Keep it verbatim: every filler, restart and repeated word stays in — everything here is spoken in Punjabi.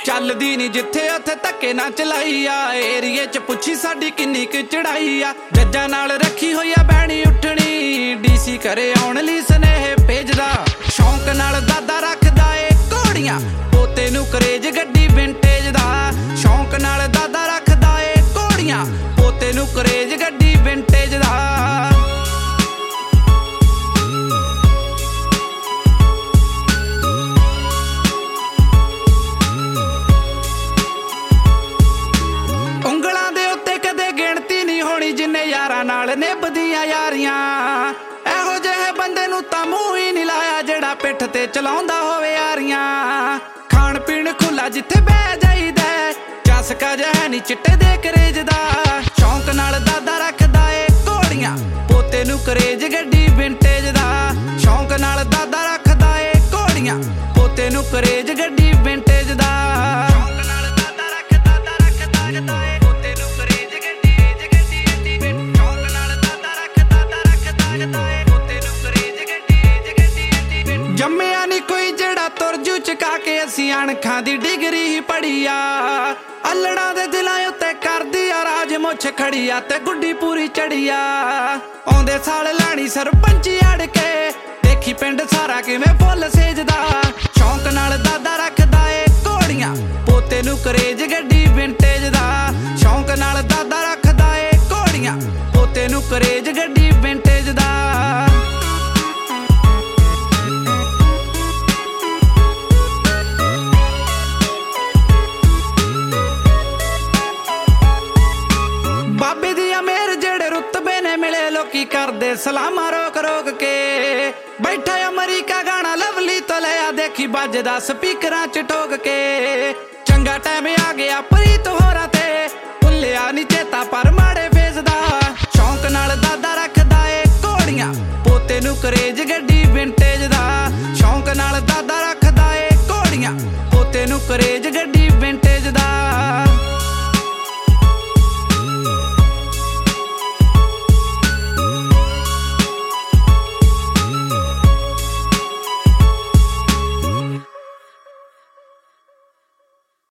ਚੱਲਦੀ ਨੀ ਜਿੱਥੇ ਉੱਥੇ ਧੱਕੇ ਨਾ ਚਲਾਈ ਆ। ਏਰੀਏ ਚ ਪੁੱਛੀ ਸਾਡੀ ਕਿੰਨੀ ਕੁ ਚੜਾਈ ਆ। ਜੱਜਾਂ ਨਾਲ ਰੱਖੀ ਹੋਈ ਆ ਬਹਿਣੀ ਉੱਠਣੀ, ਡੀਸੀ ਘਰੇ ਆਉਣ ਲਈ ਸੁਨੇਹੇ ਭੇਜਦਾ। ਸ਼ੌਂਕ ਨਾਲ ਦਾਦਾ ਰੱਖਦਾ ਏ ਘੋੜੀਆਂ, ਪੋਤੇ ਨੂੰ ਕਰੇਜ ਗੱਡੀ ਵਿੰਟੇਜ ਦਾ। ਸ਼ੌਂਕ ਨਾਲ ਦਾਦਾ ਰੱਖਦਾ ਏ ਘੋੜੀਆਂ, ਪੋਤੇ ਨੂੰ ਕਰੇਜ ਗੱਡੀ ਵਿੰਟੇਜ ਦਾ। ਉਂਗਲਾਂ ਦੇ ਉੱਤੇ ਕਦੇ ਗਿਣਤੀ ਨਹੀਂ ਹੋਣੀ ਜਿੰਨੇ ਯਾਰਾਂ ਨਾਲ ਨਿਭਦੀਆਂ ਯਾਰੀਆਂ। ਇਹੋ ਜਿਹੇ ਬੰਦੇ ਨੂੰ ਤਾਂ ਮੂੰਹ ਹੀ ਨਹੀਂ ਲਾਇਆ ਜਿਹੜਾ ਪਿੱਠ ਤੇ ਚਲਾਉਂਦਾ ਹੋਵੇ ਯਾਰੀਆਂ। ਖਾਣ ਪੀਣ ਖੁੱਲਾ ਜਿੱਥੇ ਬਹਿ ਜਾਈਦਾ, ਚਸਕਾ ਜਿਹਾ ਨੀ ਚਿੱਟੇ ਦੇ ਕਰੇਜ ਦਾ। ਸ਼ੌਂਕ ਨਾਲ ਦਾਦਾ ਰੱਖਦਾ ਏ ਘੋੜੀਆਂ, ਪੋਤੇ ਨੂੰ ਕਰੇਜ ਗੱਡੀ ਵਿੰਟੇਜ ਦਾ। ਸ਼ੌਂਕ ਨਾਲ ਦਾਦਾ ਰੱਖਦਾ ਏ ਘੋੜੀਆਂ, ਪੋਤੇ ਨੂੰ ਕਰੇਜ ਗੱਡੀ ਵਿੰਟੇਜ ਦਾ। ਜੰਮਿਆ ਨੀ ਕੋਈ ਜਿਹੜਾ ਤੁਰਜੂ ਚਕਾ ਕੇ ਅਸੀਂ ਅਣਖਾਂ ਦੀ ਡਿਗਰੀ ਹੀ ਪੜੀ ਆ। ਅਲੜਾਂ ਦੇ ਦਿਲਾਂ ਉੱਤੇ ਕਰਦੀ ਆ ਰਾਜ ਮੁੱਛ ਖੜੀ ਆ ਤੇ ਗੁੱਡੀ ਪੂਰੀ ਚੜੀ ਆ। ਆਉਂਦੇ ਸਾਲ ਲਾਣੀ ਸਰਪੰਚੀ ਅੜ ਕੇ, ਦੇਖੀ ਪਿੰਡ ਸਾਰਾ ਕਿਵੇਂ ਫੁੱਲ ਸੇਜਦਾ। ਸ਼ੌਂਕ ਨਾਲ ਦਾਦਾ ਰੱਖਦਾ ਏ ਘੋੜੀਆਂ, ਪੋਤੇ ਨੂੰ ਕਰੇਜ ਗੱਡੀ ਵਿੰਟੇਜ ਦਾ। ਸ਼ੌਂਕ ਨਾਲ ਦਾਦਾ ਰੱਖਦਾ ਏ ਘੋੜੀਆਂ, ਪੋਤੇ ਨੂੰ ਕਰੇਜ ਗੱਡੀ ਵਿੰਟੇਜ ਦਾ। ਬਾਬੇ ਦੀ ਅਮੀਰ ਜਿਹੜੇ ਰੁਤਬੇ ਨੇ ਮਿਲੇ ਲੋਕੀ ਕਰਦੇ ਸਲਾਮਾਂ ਰੋਕ ਰੋਕ ਕੇ। ਬੈਠਾ ਅਮਰੀਕਾ ਗਾਣਾ ਲਵਲੀ ਤੋਂ ਲਿਆ, ਦੇਖੀ ਵੱਜਦਾ ਸਪੀਕਰਾਂ ਚ ਠੋਕ ਕੇ। ਚੰਗਾ ਟਾਈਮ ਆ ਗਿਆ ਪ੍ਰੀਤ ਹੋਰਾਂ ਤੇ, ਭੁੱਲਿਆ ਨੀ ਚੇਤਾ ਪਰ ਮਾੜੇ ਫੇਸ ਦਾ। ਸ਼ੌਂਕ ਨਾਲ ਦਾਦਾ ਰੱਖਦਾ ਏ ਘੋੜੀਆਂ, ਪੋਤੇ ਨੂੰ ਕਰੇਜ ਗੱਡੀ ਵਿੰਟੇਜ ਦਾ। ਸ਼ੌਂਕ ਨਾਲ ਦਾਦਾ ਰੱਖਦਾ ਏ ਘੋੜੀਆਂ, ਪੋਤੇ ਨੂੰ ਕਰੇਜ ਗੱਡੀ ਵਿੰਟੇਜ ਦਾ।